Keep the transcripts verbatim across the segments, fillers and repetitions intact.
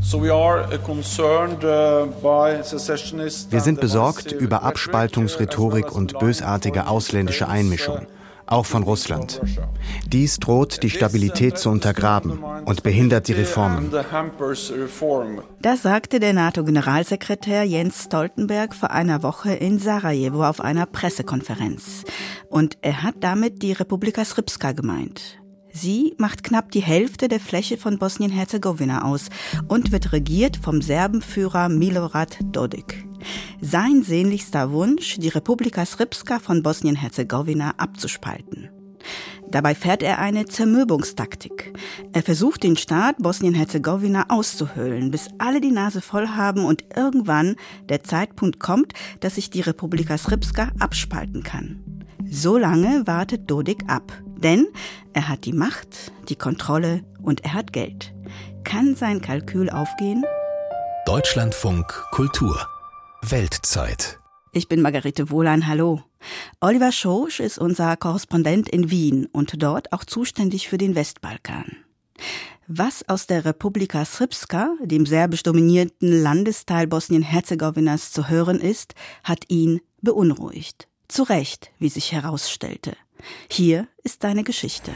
Wir sind besorgt über Abspaltungsrhetorik und bösartige ausländische Einmischung, auch von Russland. Dies droht, die Stabilität zu untergraben und behindert die Reformen. Das sagte der NATO-Generalsekretär Jens Stoltenberg vor einer Woche in Sarajevo auf einer Pressekonferenz. Und er hat damit die Republika Srpska gemeint. Sie macht knapp die Hälfte der Fläche von Bosnien-Herzegowina aus und wird regiert vom Serbenführer Milorad Dodik. Sein sehnlichster Wunsch, die Republika Srpska von Bosnien-Herzegowina abzuspalten. Dabei fährt er eine Zermürbungstaktik. Er versucht, den Staat Bosnien-Herzegowina auszuhöhlen, bis alle die Nase voll haben und irgendwann der Zeitpunkt kommt, dass sich die Republika Srpska abspalten kann. So lange wartet Dodik ab. Denn er hat die Macht, die Kontrolle und er hat Geld. Kann sein Kalkül aufgehen? Deutschlandfunk Kultur Weltzeit. Ich bin Margarete Wohlan, hallo. Oliver Schosch ist unser Korrespondent in Wien und dort auch zuständig für den Westbalkan. Was aus der Republika Srpska, dem serbisch dominierten Landesteil Bosnien-Herzegowinas, zu hören ist, hat ihn beunruhigt. Zu Recht, wie sich herausstellte. Hier ist seine Geschichte.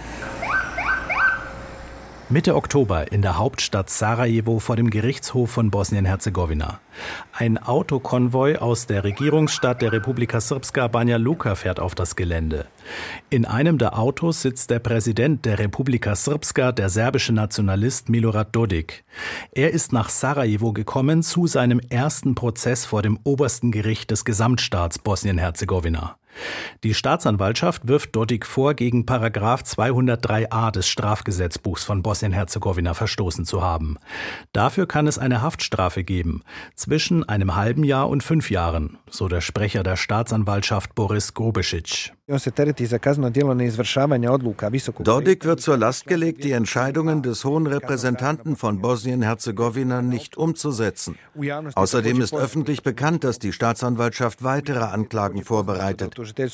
Mitte Oktober in der Hauptstadt Sarajevo vor dem Gerichtshof von Bosnien-Herzegowina. Ein Autokonvoi aus der Regierungsstadt der Republika Srpska Banja Luka fährt auf das Gelände. In einem der Autos sitzt der Präsident der Republika Srpska, der serbische Nationalist Milorad Dodik. Er ist nach Sarajevo gekommen zu seinem ersten Prozess vor dem obersten Gericht des Gesamtstaats Bosnien-Herzegowina. Die Staatsanwaltschaft wirft Dodik vor, gegen Paragraph zweihundertdrei a des Strafgesetzbuchs von Bosnien-Herzegowina verstoßen zu haben. Dafür kann es eine Haftstrafe geben, zwischen einem halben Jahr und fünf Jahren, so der Sprecher der Staatsanwaltschaft Boris Grubešić. Dodik wird zur Last gelegt, die Entscheidungen des Hohen Repräsentanten von Bosnien-Herzegowina nicht umzusetzen. Außerdem ist öffentlich bekannt, dass die Staatsanwaltschaft weitere Anklagen vorbereitet.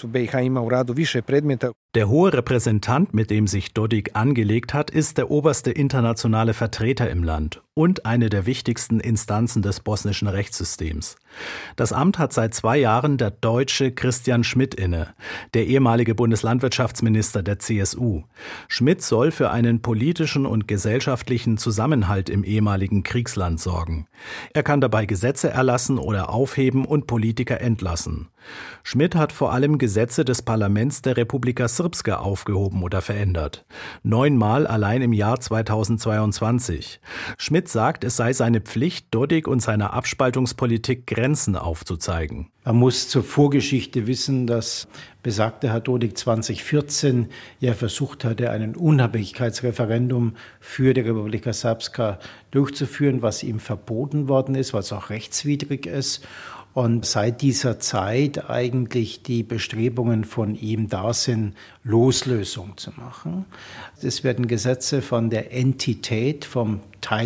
Der hohe Repräsentant, mit dem sich Dodik angelegt hat, ist der oberste internationale Vertreter im Land und eine der wichtigsten Instanzen des bosnischen Rechtssystems. Das Amt hat seit zwei Jahren der Deutsche Christian Schmidt inne, der ehemalige Bundeslandwirtschaftsminister der C S U. Schmidt soll für einen politischen und gesellschaftlichen Zusammenhalt im ehemaligen Kriegsland sorgen. Er kann dabei Gesetze erlassen oder aufheben und Politiker entlassen. Schmidt hat vor allem Gesetze des Parlaments der Republika Srpska aufgehoben oder verändert. Neunmal allein im Jahr zweitausendzweiundzwanzig. Schmidt sagt, es sei seine Pflicht, Dodik und seiner Abspaltungspolitik Grenzen aufzuzeigen. Man muss zur Vorgeschichte wissen, dass besagter Herr Dodik zweitausendvierzehn ja versucht hatte, ein Unabhängigkeitsreferendum für die Republika Srpska durchzuführen, was ihm verboten worden ist, was auch rechtswidrig ist. Und seit dieser Zeit eigentlich die Bestrebungen von ihm da sind, Loslösung zu machen. Es werden Gesetze von der Entität, vom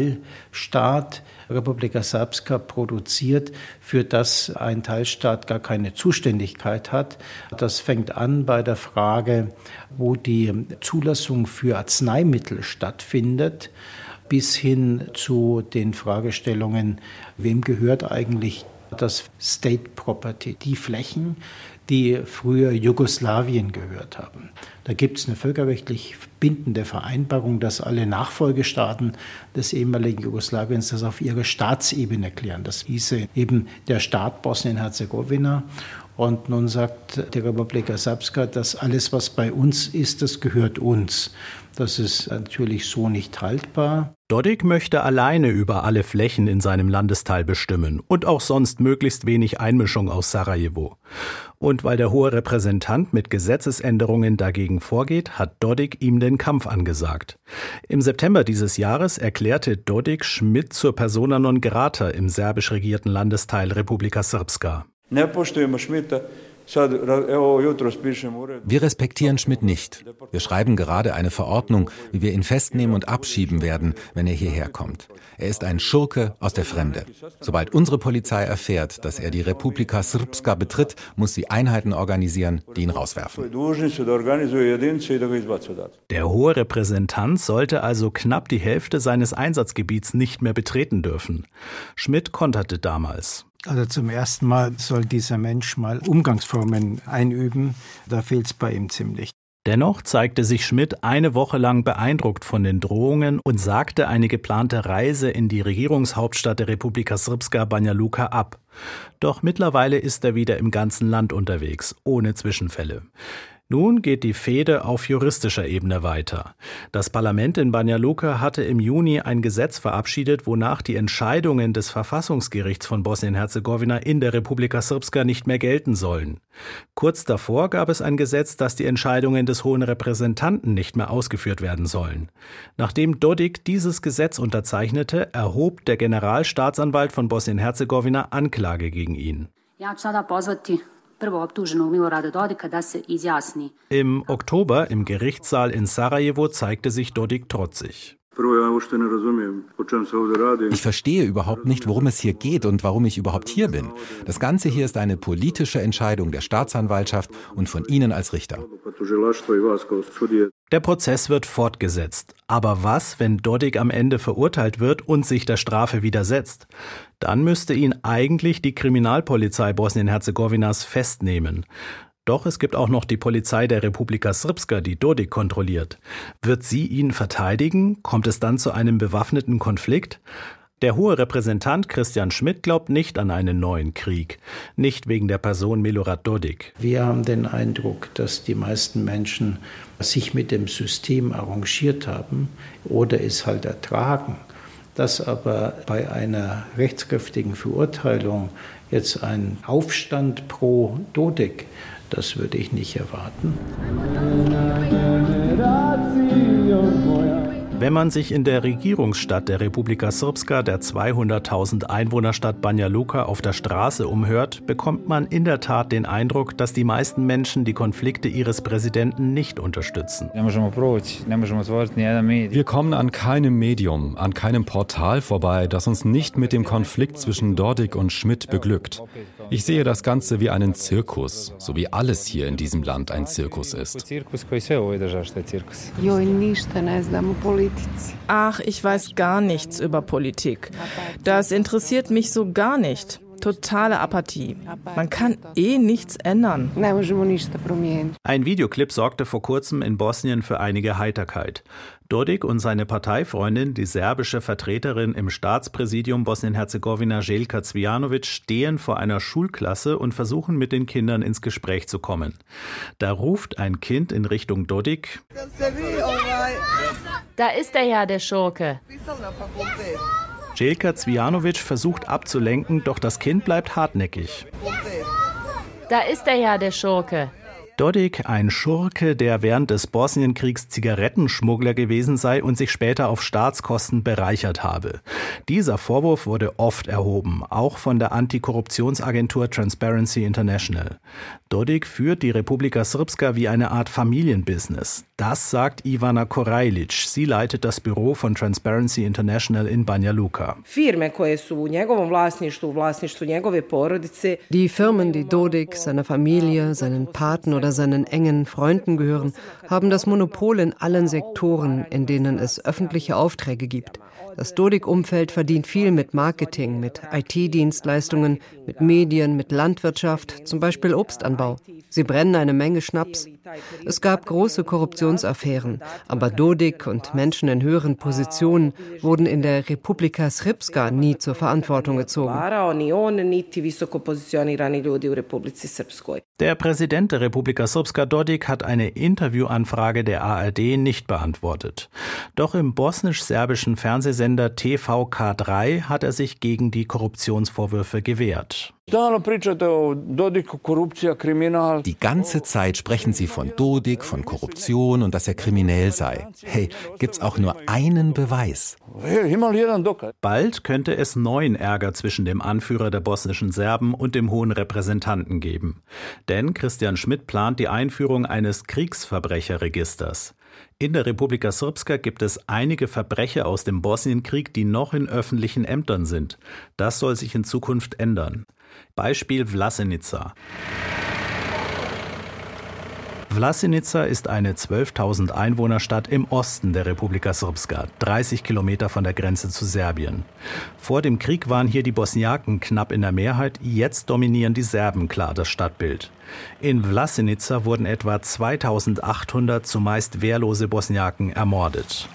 Teilstaat Republika Srpska produziert, für das ein Teilstaat gar keine Zuständigkeit hat. Das fängt an bei der Frage, wo die Zulassung für Arzneimittel stattfindet, bis hin zu den Fragestellungen, wem gehört eigentlich das State Property, die Flächen, die früher Jugoslawien gehört haben. Da gibt es eine völkerrechtlich bindende Vereinbarung, dass alle Nachfolgestaaten des ehemaligen Jugoslawiens das auf ihre Staatsebene klären. Das hieße eben der Staat Bosnien-Herzegowina. Und nun sagt die Republika Srpska, dass alles, was bei uns ist, das gehört uns. Das ist natürlich so nicht haltbar. Dodik möchte alleine über alle Flächen in seinem Landesteil bestimmen und auch sonst möglichst wenig Einmischung aus Sarajevo. Und weil der hohe Repräsentant mit Gesetzesänderungen dagegen vorgeht, hat Dodik ihm den Kampf angesagt. Im September dieses Jahres erklärte Dodik Schmidt zur persona non grata im serbisch regierten Landesteil Republika Srpska. Wir respektieren Schmidt nicht. Wir schreiben gerade eine Verordnung, wie wir ihn festnehmen und abschieben werden, wenn er hierher kommt. Er ist ein Schurke aus der Fremde. Sobald unsere Polizei erfährt, dass er die Republika Srpska betritt, muss sie Einheiten organisieren, die ihn rauswerfen. Der hohe Repräsentant sollte also knapp die Hälfte seines Einsatzgebiets nicht mehr betreten dürfen. Schmidt konterte damals. Also zum ersten Mal soll dieser Mensch mal Umgangsformen einüben. Da fehlt es bei ihm ziemlich. Dennoch zeigte sich Schmidt eine Woche lang beeindruckt von den Drohungen und sagte eine geplante Reise in die Regierungshauptstadt der Republika Srpska, Banja Luka, ab. Doch mittlerweile ist er wieder im ganzen Land unterwegs, ohne Zwischenfälle. Nun geht die Fehde auf juristischer Ebene weiter. Das Parlament in Banja Luka hatte im Juni ein Gesetz verabschiedet, wonach die Entscheidungen des Verfassungsgerichts von Bosnien-Herzegowina in der Republika Srpska nicht mehr gelten sollen. Kurz davor gab es ein Gesetz, dass die Entscheidungen des Hohen Repräsentanten nicht mehr ausgeführt werden sollen. Nachdem Dodik dieses Gesetz unterzeichnete, erhob der Generalstaatsanwalt von Bosnien-Herzegowina Anklage gegen ihn. Im Oktober im Gerichtssaal in Sarajevo zeigte sich Dodik trotzig. Ich verstehe überhaupt nicht, worum es hier geht und warum ich überhaupt hier bin. Das Ganze hier ist eine politische Entscheidung der Staatsanwaltschaft und von Ihnen als Richter. Der Prozess wird fortgesetzt. Aber was, wenn Dodik am Ende verurteilt wird und sich der Strafe widersetzt? Dann müsste ihn eigentlich die Kriminalpolizei Bosnien-Herzegowinas festnehmen. Doch es gibt auch noch die Polizei der Republika Srpska, die Dodik kontrolliert. Wird sie ihn verteidigen? Kommt es dann zu einem bewaffneten Konflikt? Der hohe Repräsentant Christian Schmidt glaubt nicht an einen neuen Krieg. Nicht wegen der Person Milorad Dodik. Wir haben den Eindruck, dass die meisten Menschen sich mit dem System arrangiert haben oder es halt ertragen. Dass aber bei einer rechtskräftigen Verurteilung jetzt ein Aufstand pro Dodik, das würde ich nicht erwarten. Wenn man sich in der Regierungsstadt der Republika Srpska, der zweihunderttausend Einwohnerstadt Banja Luka, auf der Straße umhört, bekommt man in der Tat den Eindruck, dass die meisten Menschen die Konflikte ihres Präsidenten nicht unterstützen. Wir kommen an keinem Medium, an keinem Portal vorbei, das uns nicht mit dem Konflikt zwischen Dodik und Schmidt beglückt. Ich sehe das Ganze wie einen Zirkus, so wie alles hier in diesem Land ein Zirkus ist. Ach, ich weiß gar nichts über Politik. Das interessiert mich so gar nicht. Totale Apathie. Man kann eh nichts ändern. Ein Videoclip sorgte vor kurzem in Bosnien für einige Heiterkeit. Dodik und seine Parteifreundin, die serbische Vertreterin im Staatspräsidium Bosnien-Herzegowina Željka Cvijanović, stehen vor einer Schulklasse und versuchen mit den Kindern ins Gespräch zu kommen. Da ruft ein Kind in Richtung Dodik: Da ist er ja, der Schurke. Željka Cvijanović versucht abzulenken, doch das Kind bleibt hartnäckig. Da ist er ja, der Schurke. Dodik, ein Schurke, der während des Bosnienkriegs Zigarettenschmuggler gewesen sei und sich später auf Staatskosten bereichert habe. Dieser Vorwurf wurde oft erhoben, auch von der Antikorruptionsagentur Transparency International. Dodik führt die Republika Srpska wie eine Art Familienbusiness. Das sagt Ivana Korajlic. Sie leitet das Büro von Transparency International in Banja Luka. Die Firmen, die Dodik, seiner Familie, seinen Paten oder seinen engen Freunden gehören, haben das Monopol in allen Sektoren, in denen es öffentliche Aufträge gibt. Das Dodik-Umfeld verdient viel mit Marketing, mit I T-Dienstleistungen, mit Medien, mit Landwirtschaft, zum Beispiel Obstanbau. Sie brennen eine Menge Schnaps. Es gab große Korruptionsaffären, aber Dodik und Menschen in höheren Positionen wurden in der Republika Srpska nie zur Verantwortung gezogen. Der Präsident der Republika Srpska, Dodik, hat eine Interviewanfrage der A R D nicht beantwortet. Doch im bosnisch-serbischen Fernsehsender T V K drei hat er sich gegen die Korruptionsvorwürfe gewehrt. Die ganze Zeit sprechen Sie von Dodik, von Korruption und dass er kriminell sei. Hey, gibt's auch nur einen Beweis? Bald könnte es neuen Ärger zwischen dem Anführer der bosnischen Serben und dem hohen Repräsentanten geben. Denn Christian Schmidt plant die Einführung eines Kriegsverbrecherregisters. In der Republika Srpska gibt es einige Verbrecher aus dem Bosnienkrieg, die noch in öffentlichen Ämtern sind. Das soll sich in Zukunft ändern. Beispiel Vlasenica. Vlasenica ist eine zwölftausend Einwohnerstadt im Osten der Republika Srpska, dreißig Kilometer von der Grenze zu Serbien. Vor dem Krieg waren hier die Bosniaken knapp in der Mehrheit, jetzt dominieren die Serben klar das Stadtbild. In Vlasenica wurden etwa zweitausendachthundert zumeist wehrlose Bosniaken ermordet.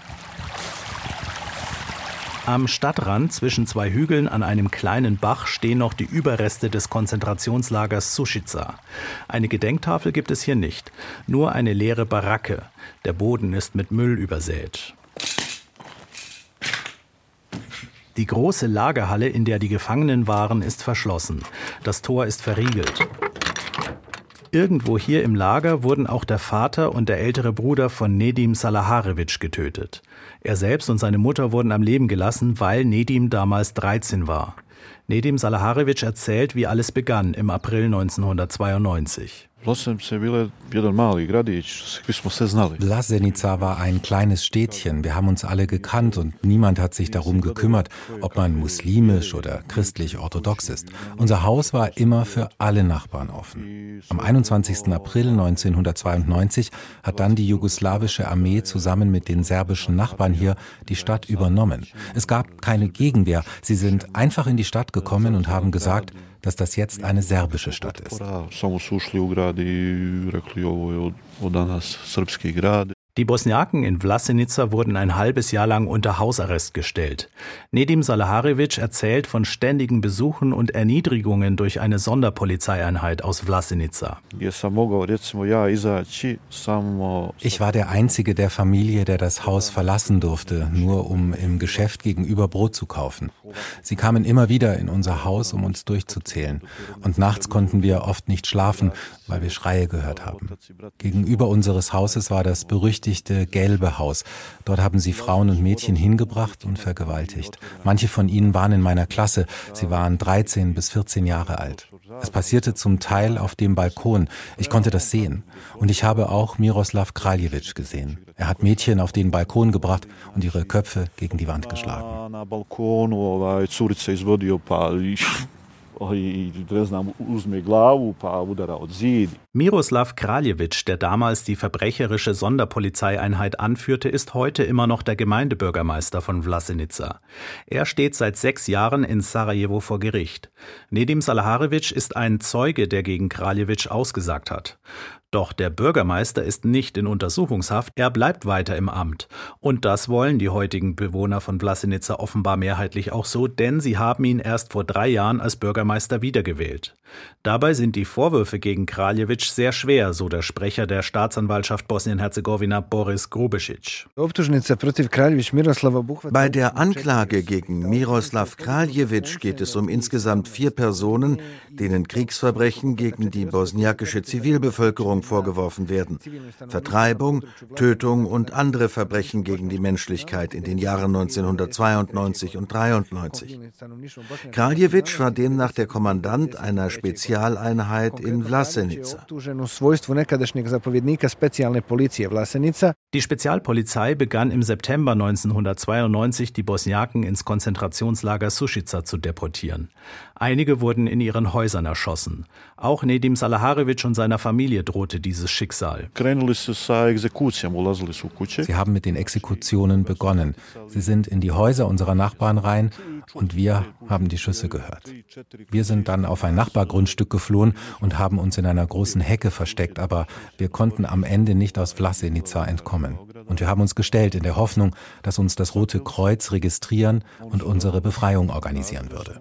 Am Stadtrand zwischen zwei Hügeln an einem kleinen Bach stehen noch die Überreste des Konzentrationslagers Sušica. Eine Gedenktafel gibt es hier nicht, nur eine leere Baracke. Der Boden ist mit Müll übersät. Die große Lagerhalle, in der die Gefangenen waren, ist verschlossen. Das Tor ist verriegelt. Irgendwo hier im Lager wurden auch der Vater und der ältere Bruder von Nedim Salaharević getötet. Er selbst und seine Mutter wurden am Leben gelassen, weil Nedim damals dreizehn war. Nedim Salaharević erzählt, wie alles begann im April neunzehnhundertzweiundneunzig. Vlasenica war ein kleines Städtchen. Wir haben uns alle gekannt und niemand hat sich darum gekümmert, ob man muslimisch oder christlich-orthodox ist. Unser Haus war immer für alle Nachbarn offen. Am einundzwanzigsten April neunzehnhundertzweiundneunzig hat dann die jugoslawische Armee zusammen mit den serbischen Nachbarn hier die Stadt übernommen. Es gab keine Gegenwehr. Sie sind einfach in die Stadt gekommen und haben gesagt, dass das jetzt eine serbische Stadt ist. Die Bosniaken in Vlasenica wurden ein halbes Jahr lang unter Hausarrest gestellt. Nedim Salaharević erzählt von ständigen Besuchen und Erniedrigungen durch eine Sonderpolizeieinheit aus Vlasenica. Ich war der Einzige der Familie, der das Haus verlassen durfte, nur um im Geschäft gegenüber Brot zu kaufen. Sie kamen immer wieder in unser Haus, um uns durchzuzählen. Und nachts konnten wir oft nicht schlafen, weil wir Schreie gehört haben. Gegenüber unseres Hauses war das berüchtigte gelbe Haus. Dort haben sie Frauen und Mädchen hingebracht und vergewaltigt. Manche von ihnen waren in meiner Klasse. Sie waren dreizehn bis vierzehn Jahre alt. Es passierte zum Teil auf dem Balkon. Ich konnte das sehen. Und ich habe auch Miroslav Kraljević gesehen. Er hat Mädchen auf den Balkon gebracht und ihre Köpfe gegen die Wand geschlagen. Miroslav Kraljević, der damals die verbrecherische Sonderpolizeieinheit anführte, ist heute immer noch der Gemeindebürgermeister von Vlasenica. Er steht seit sechs Jahren in Sarajevo vor Gericht. Nedim Salaharević ist ein Zeuge, der gegen Kraljević ausgesagt hat. Doch der Bürgermeister ist nicht in Untersuchungshaft, er bleibt weiter im Amt. Und das wollen die heutigen Bewohner von Vlasenica offenbar mehrheitlich auch so, denn sie haben ihn erst vor drei Jahren als Bürgermeister wiedergewählt. Dabei sind die Vorwürfe gegen Kraljević sehr schwer, so der Sprecher der Staatsanwaltschaft Bosnien-Herzegowina Boris Grubešić. Bei der Anklage gegen Miroslav Kraljević geht es um insgesamt vier Personen, denen Kriegsverbrechen gegen die bosniakische Zivilbevölkerung vorgeworfen werden. Vertreibung, Tötung und andere Verbrechen gegen die Menschlichkeit in den Jahren neunzehnhundertzweiundneunzig und dreiundneunzig. Kraljević war demnach der Kommandant einer Spezialeinheit in Vlasenica. Die Spezialpolizei begann im September neunzehnhundertzweiundneunzig, die Bosniaken ins Konzentrationslager Sušica zu deportieren. Einige wurden in ihren Häusern erschossen. Auch Nedim Salaharević und seiner Familie drohte dieses Schicksal. Sie haben mit den Exekutionen begonnen. Sie sind in die Häuser unserer Nachbarn rein und wir haben die Schüsse gehört. Wir sind dann auf ein Nachbargrundstück geflohen und haben uns in einer großen Hecke versteckt, aber wir konnten am Ende nicht aus Vlasenica entkommen. Und wir haben uns gestellt in der Hoffnung, dass uns das Rote Kreuz registrieren und unsere Befreiung organisieren würde.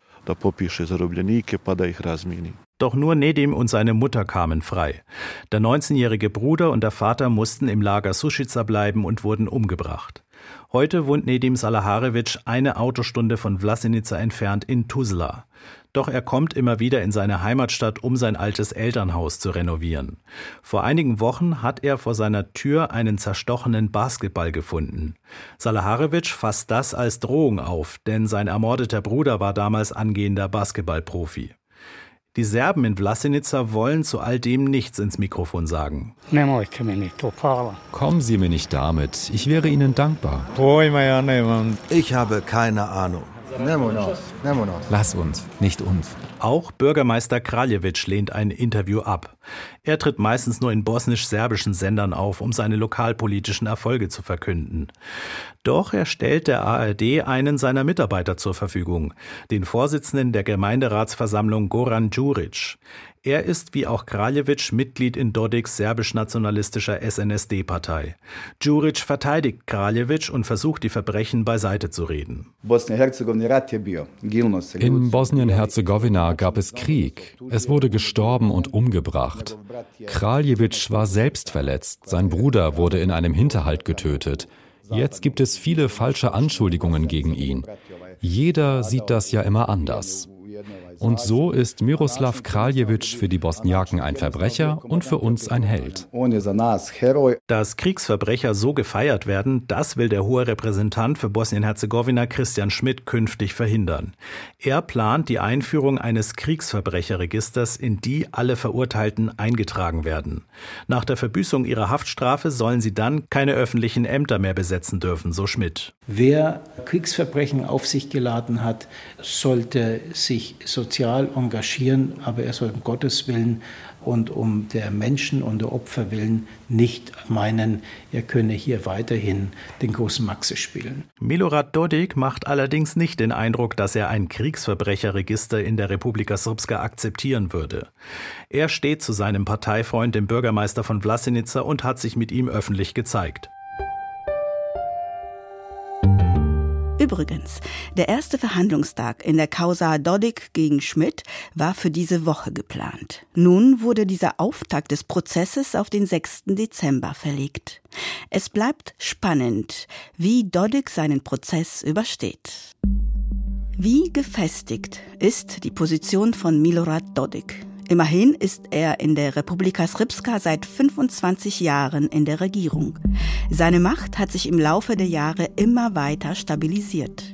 Doch nur Nedim und seine Mutter kamen frei. Der neunzehnjährige Bruder und der Vater mussten im Lager Sušica bleiben und wurden umgebracht. Heute wohnt Nedim Salaharevic eine Autostunde von Vlasenica entfernt in Tuzla. Doch er kommt immer wieder in seine Heimatstadt, um sein altes Elternhaus zu renovieren. Vor einigen Wochen hat er vor seiner Tür einen zerstochenen Basketball gefunden. Salaharevic fasst das als Drohung auf, denn sein ermordeter Bruder war damals angehender Basketballprofi. Die Serben in Vlasenica wollen zu all dem nichts ins Mikrofon sagen. Kommen Sie mir nicht damit, ich wäre Ihnen dankbar. Ich habe keine Ahnung. Lass uns, nicht uns. Auch Bürgermeister Kraljevic lehnt ein Interview ab. Er tritt meistens nur in bosnisch-serbischen Sendern auf, um seine lokalpolitischen Erfolge zu verkünden. Doch er stellt der A R D einen seiner Mitarbeiter zur Verfügung, den Vorsitzenden der Gemeinderatsversammlung Goran Đurić. Er ist wie auch Kraljevic Mitglied in Dodiks serbisch-nationalistischer S N S D-Partei. Đurić verteidigt Kraljevic und versucht, die Verbrechen beiseite zu reden. In Bosnien-Herzegowina gab es Krieg. Es wurde gestorben und umgebracht. Kraljevic war selbst verletzt. Sein Bruder wurde in einem Hinterhalt getötet. Jetzt gibt es viele falsche Anschuldigungen gegen ihn. Jeder sieht das ja immer anders. Und so ist Miroslav Kraljevic für die Bosniaken ein Verbrecher und für uns ein Held. Dass Kriegsverbrecher so gefeiert werden, das will der hohe Repräsentant für Bosnien-Herzegowina Christian Schmidt künftig verhindern. Er plant die Einführung eines Kriegsverbrecherregisters, in die alle Verurteilten eingetragen werden. Nach der Verbüßung ihrer Haftstrafe sollen sie dann keine öffentlichen Ämter mehr besetzen dürfen, so Schmidt. Wer Kriegsverbrechen auf sich geladen hat, sollte sich sozial engagieren, aber er soll um Gottes Willen und um der Menschen und der Opfer willen nicht meinen, er könne hier weiterhin den großen Maxe spielen. Milorad Dodik macht allerdings nicht den Eindruck, dass er ein Kriegsverbrecherregister in der Republika Srpska akzeptieren würde. Er steht zu seinem Parteifreund, dem Bürgermeister von Vlasenica, und hat sich mit ihm öffentlich gezeigt. Übrigens, der erste Verhandlungstag in der Causa Dodik gegen Schmidt war für diese Woche geplant. Nun wurde dieser Auftakt des Prozesses auf den sechsten Dezember verlegt. Es bleibt spannend, wie Dodik seinen Prozess übersteht. Wie gefestigt ist die Position von Milorad Dodik? Immerhin ist er in der Republika Srpska seit fünfundzwanzig Jahren in der Regierung. Seine Macht hat sich im Laufe der Jahre immer weiter stabilisiert.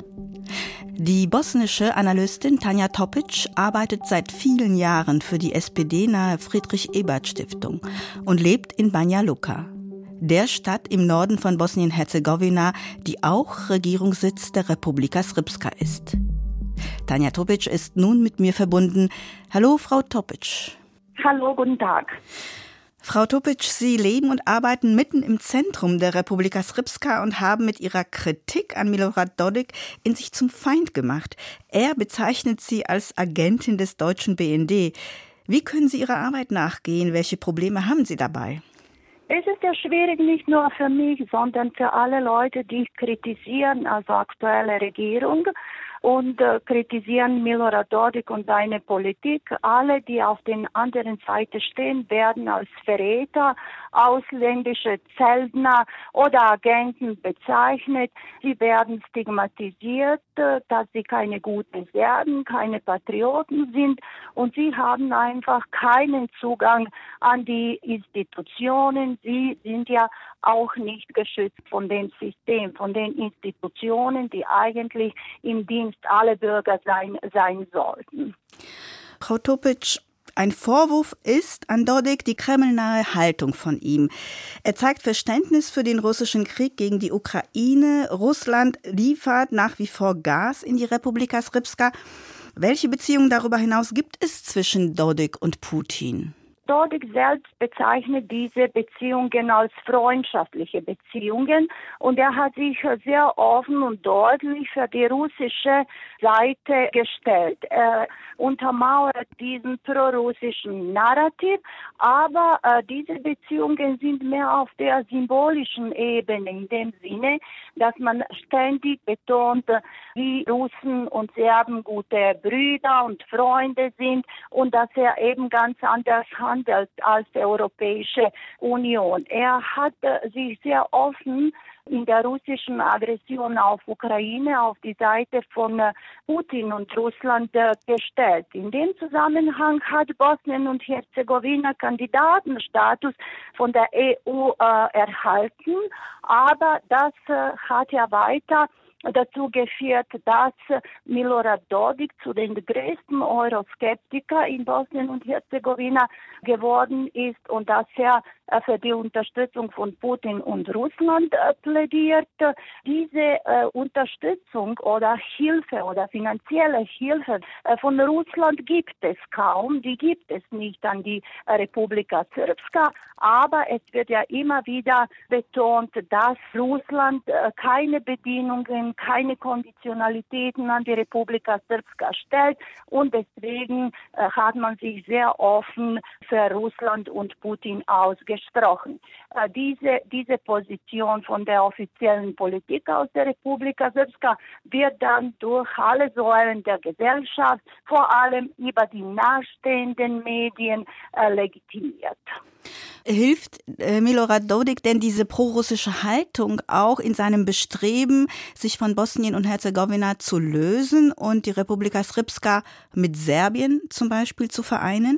Die bosnische Analystin Tanja Topic arbeitet seit vielen Jahren für die S P D-nahe Friedrich-Ebert-Stiftung und lebt in Banja Luka, der Stadt im Norden von Bosnien-Herzegowina, die auch Regierungssitz der Republika Srpska ist. Tanja Topic ist nun mit mir verbunden. Hallo, Frau Topic. Hallo, guten Tag. Frau Topic, Sie leben und arbeiten mitten im Zentrum der Republika Srpska und haben mit Ihrer Kritik an Milorad Dodik in sich zum Feind gemacht. Er bezeichnet Sie als Agentin des deutschen B N D. Wie können Sie Ihrer Arbeit nachgehen? Welche Probleme haben Sie dabei? Es ist ja schwierig, nicht nur für mich, sondern für alle Leute, die kritisieren, also aktuelle Regierung, und äh, kritisieren Milorad Dodik und seine Politik. Alle, die auf der anderen Seite stehen, werden als Verräter, ausländische Söldner oder Agenten bezeichnet. Sie werden stigmatisiert, äh, dass sie keine guten Serben, keine Patrioten sind, und sie haben einfach keinen Zugang an die Institutionen. Sie sind ja auch nicht geschützt von dem System, von den Institutionen, die eigentlich im Dienst aller Bürger sein, sein sollten. Frau Topic, ein Vorwurf ist an Dodik die kremlnahe Haltung von ihm. Er zeigt Verständnis für den russischen Krieg gegen die Ukraine. Russland liefert nach wie vor Gas in die Republika Srpska. Welche Beziehungen darüber hinaus gibt es zwischen Dodik und Putin? Dodik selbst bezeichnet diese Beziehungen als freundschaftliche Beziehungen, und er hat sich sehr offen und deutlich für die russische Seite gestellt. Er untermauert diesen prorussischen Narrativ, aber äh, diese Beziehungen sind mehr auf der symbolischen Ebene, in dem Sinne, dass man ständig betont, wie Russen und Serben gute Brüder und Freunde sind, und dass er eben ganz anders handelt handelt als Europäische Union. Er hat sich sehr offen in der russischen Aggression auf Ukraine auf die Seite von Putin und Russland gestellt. In dem Zusammenhang hat Bosnien und Herzegowina Kandidatenstatus von der E U äh, erhalten, aber das äh, hat ja weiter dazu geführt, dass Milorad Dodik zu den größten Euroskeptiker in Bosnien und Herzegowina geworden ist und dass er für die Unterstützung von Putin und Russland plädiert. Diese äh, Unterstützung oder Hilfe oder finanzielle Hilfe äh, von Russland gibt es kaum. Die gibt es nicht an die Republika Srpska, aber es wird ja immer wieder betont, dass Russland äh, keine Bedingungen, keine Konditionalitäten an die Republika Srpska stellt und deswegen äh, hat man sich sehr offen für Russland und Putin ausgesprochen. Äh, diese, diese Position von der offiziellen Politik aus der Republika Srpska wird dann durch alle Säulen der Gesellschaft, vor allem über die nahestehenden Medien, äh, legitimiert. Hilft äh, Milorad Dodik denn diese prorussische Haltung auch in seinem Bestreben, sich von Bosnien und Herzegowina zu lösen und die Republika Srpska mit Serbien zum Beispiel zu vereinen?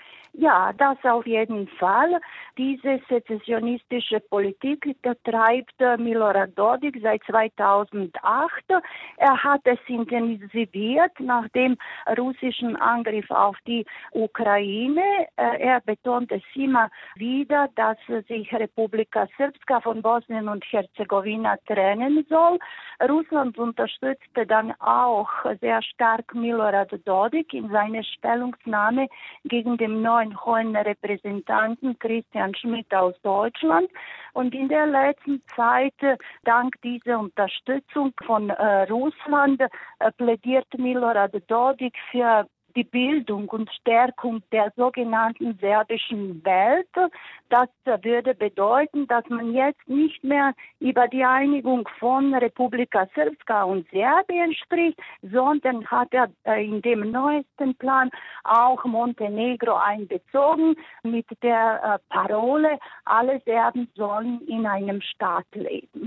Ja, das auf jeden Fall. Diese sezessionistische Politik treibt Milorad Dodik seit zweitausendacht. Er hat es intensiviert nach dem russischen Angriff auf die Ukraine. Er betont es immer wieder, dass sich Republika Srpska von Bosnien und Herzegowina trennen soll. Russland unterstützte dann auch sehr stark Milorad Dodik in seiner Stellungnahme gegen den neuen hohen Repräsentanten Christian Schmidt aus Deutschland. Und in der letzten Zeit, dank dieser Unterstützung von äh, Russland, äh, plädiert Milorad Dodik für die Bildung und Stärkung der sogenannten serbischen Welt. Das würde bedeuten, dass man jetzt nicht mehr über die Einigung von Republika Srpska und Serbien spricht, sondern hat er in dem neuesten Plan auch Montenegro einbezogen mit der Parole, alle Serben sollen in einem Staat leben.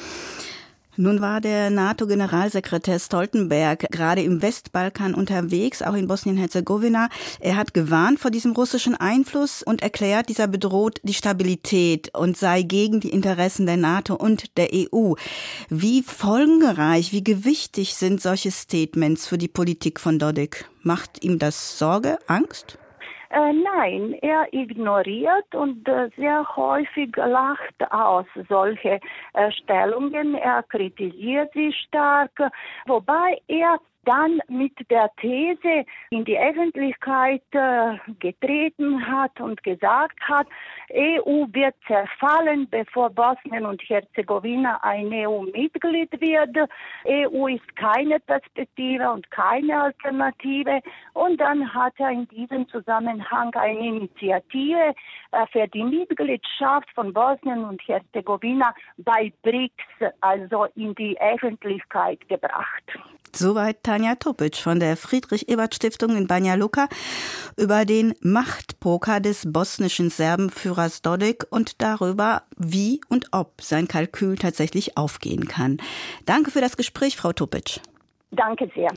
Nun war der NATO-Generalsekretär Stoltenberg gerade im Westbalkan unterwegs, auch in Bosnien-Herzegowina. Er hat gewarnt vor diesem russischen Einfluss und erklärt, dieser bedroht die Stabilität und sei gegen die Interessen der NATO und der E U. Wie folgenreich, wie gewichtig sind solche Statements für die Politik von Dodik? Macht ihm das Sorge, Angst? Äh, nein, er ignoriert und äh, sehr häufig lacht aus solche äh, Stellungen. Er kritisiert sie stark, wobei er dann mit der These in die Öffentlichkeit äh, getreten hat und gesagt hat, E U wird zerfallen, bevor Bosnien und Herzegowina ein E U-Mitglied wird. E U ist keine Perspektive und keine Alternative. Und dann hat er in diesem Zusammenhang eine Initiative äh, für die Mitgliedschaft von Bosnien und Herzegowina bei B R I C S, also in die Öffentlichkeit gebracht. Soweit Tanja Topic von der Friedrich-Ebert-Stiftung in Banja Luka über den Machtpoker des bosnischen Serbenführers Dodik und darüber, wie und ob sein Kalkül tatsächlich aufgehen kann. Danke für das Gespräch, Frau Topic. Danke sehr.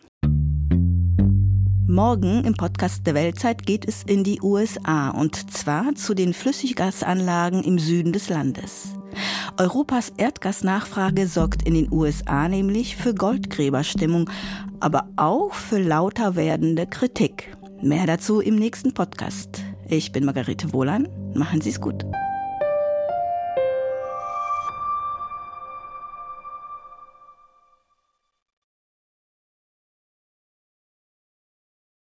Morgen im Podcast der Weltzeit geht es in die U S A und zwar zu den Flüssiggasanlagen im Süden des Landes. Europas Erdgasnachfrage sorgt in den U S A nämlich für Goldgräberstimmung, aber auch für lauter werdende Kritik. Mehr dazu im nächsten Podcast. Ich bin Margarete Wohlan. Machen Sie es gut.